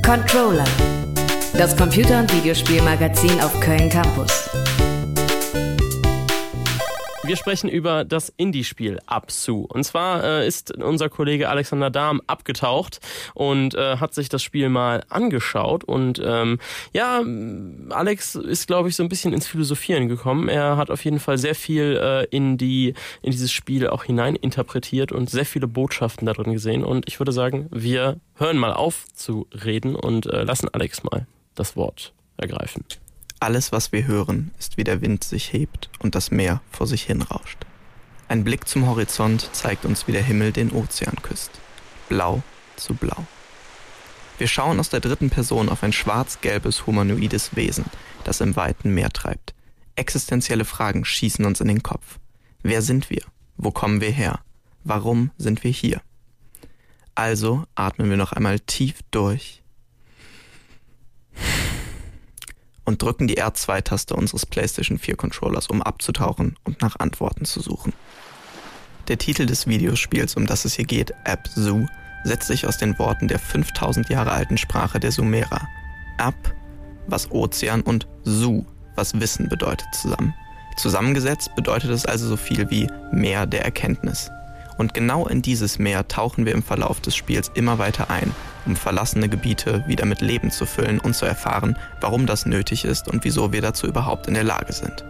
Controller, das Computer- und Videospielmagazin auf Köln Campus. Wir sprechen über das Indie-Spiel Absu. Und zwar ist unser Kollege Alexander Dahm abgetaucht und hat sich das Spiel mal angeschaut. Und Alex ist, glaube ich, so ein bisschen ins Philosophieren gekommen. Er hat auf jeden Fall sehr viel in dieses Spiel auch hineininterpretiert und sehr viele Botschaften da drin gesehen. Und ich würde sagen, wir hören mal auf zu reden und lassen Alex mal das Wort ergreifen. Alles, was wir hören, ist, wie der Wind sich hebt und das Meer vor sich hinrauscht. Ein Blick zum Horizont zeigt uns, wie der Himmel den Ozean küsst. Blau zu blau. Wir schauen aus der dritten Person auf ein schwarz-gelbes humanoides Wesen, das im weiten Meer treibt. Existenzielle Fragen schießen uns in den Kopf. Wer sind wir? Wo kommen wir her? Warum sind wir hier? Also atmen wir noch einmal tief durch und drücken die R2-Taste unseres PlayStation 4 Controllers, um abzutauchen und nach Antworten zu suchen. Der Titel des Videospiels, um das es hier geht, Absu, setzt sich aus den Worten der 5000 Jahre alten Sprache der Sumerer. Ab, was Ozean, und Su, was Wissen bedeutet, zusammen. Zusammengesetzt bedeutet es also so viel wie Meer der Erkenntnis. Und genau in dieses Meer tauchen wir im Verlauf des Spiels immer weiter ein, um verlassene Gebiete wieder mit Leben zu füllen und zu erfahren, warum das nötig ist und wieso wir dazu überhaupt in der Lage sind.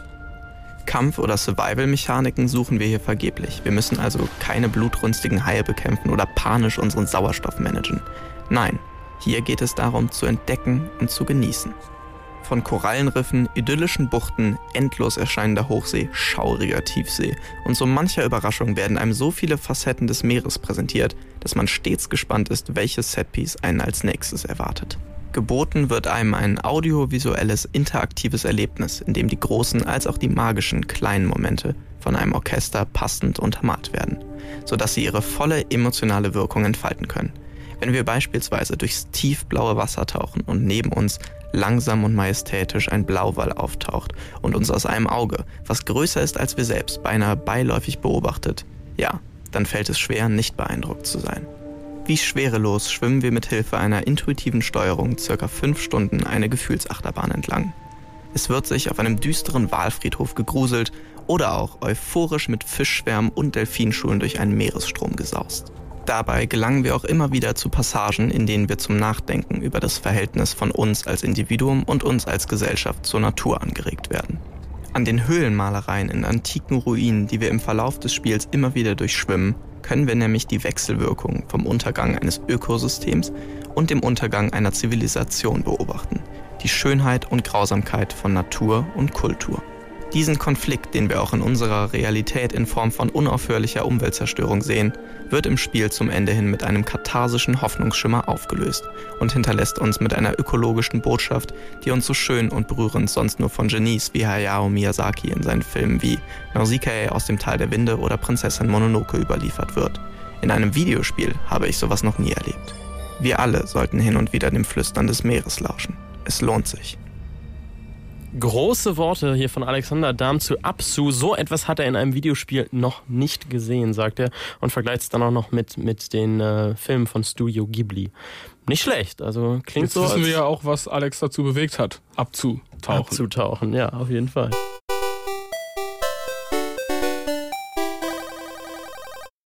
Kampf- oder Survival-Mechaniken suchen wir hier vergeblich. Wir müssen also keine blutrünstigen Haie bekämpfen oder panisch unseren Sauerstoff managen. Nein, hier geht es darum, zu entdecken und zu genießen. Von Korallenriffen, idyllischen Buchten, endlos erscheinender Hochsee, schauriger Tiefsee und so mancher Überraschung werden einem so viele Facetten des Meeres präsentiert, dass man stets gespannt ist, welches Setpiece einen als nächstes erwartet. Geboten wird einem ein audiovisuelles, interaktives Erlebnis, in dem die großen als auch die magischen kleinen Momente von einem Orchester passend untermalt werden, sodass sie ihre volle emotionale Wirkung entfalten können. Wenn wir beispielsweise durchs tiefblaue Wasser tauchen und neben uns langsam und majestätisch ein Blauwal auftaucht und uns aus einem Auge, was größer ist als wir selbst, beinahe beiläufig beobachtet, ja, dann fällt es schwer, nicht beeindruckt zu sein. Wie schwerelos schwimmen wir mit Hilfe einer intuitiven Steuerung ca. 5 Stunden eine Gefühlsachterbahn entlang. Es wird sich auf einem düsteren Walfriedhof gegruselt oder auch euphorisch mit Fischschwärmen und Delfinschulen durch einen Meeresstrom gesaust. Dabei gelangen wir auch immer wieder zu Passagen, in denen wir zum Nachdenken über das Verhältnis von uns als Individuum und uns als Gesellschaft zur Natur angeregt werden. An den Höhlenmalereien in antiken Ruinen, die wir im Verlauf des Spiels immer wieder durchschwimmen, können wir nämlich die Wechselwirkung vom Untergang eines Ökosystems und dem Untergang einer Zivilisation beobachten. Die Schönheit und Grausamkeit von Natur und Kultur. Diesen Konflikt, den wir auch in unserer Realität in Form von unaufhörlicher Umweltzerstörung sehen, wird im Spiel zum Ende hin mit einem katharsischen Hoffnungsschimmer aufgelöst und hinterlässt uns mit einer ökologischen Botschaft, die uns so schön und berührend sonst nur von Genies wie Hayao Miyazaki in seinen Filmen wie Nausicaa aus dem Tal der Winde oder Prinzessin Mononoke überliefert wird. In einem Videospiel habe ich sowas noch nie erlebt. Wir alle sollten hin und wieder dem Flüstern des Meeres lauschen. Es lohnt sich. Große Worte hier von Alexander Dahm zu Absu. So etwas hat er in einem Videospiel noch nicht gesehen, sagt er. Und vergleicht es dann auch noch mit den Filmen von Studio Ghibli. Nicht schlecht, also klingt Jetzt so. Jetzt wissen wir ja auch, was Alex dazu bewegt hat, abzutauchen. Abzutauchen, ja, auf jeden Fall.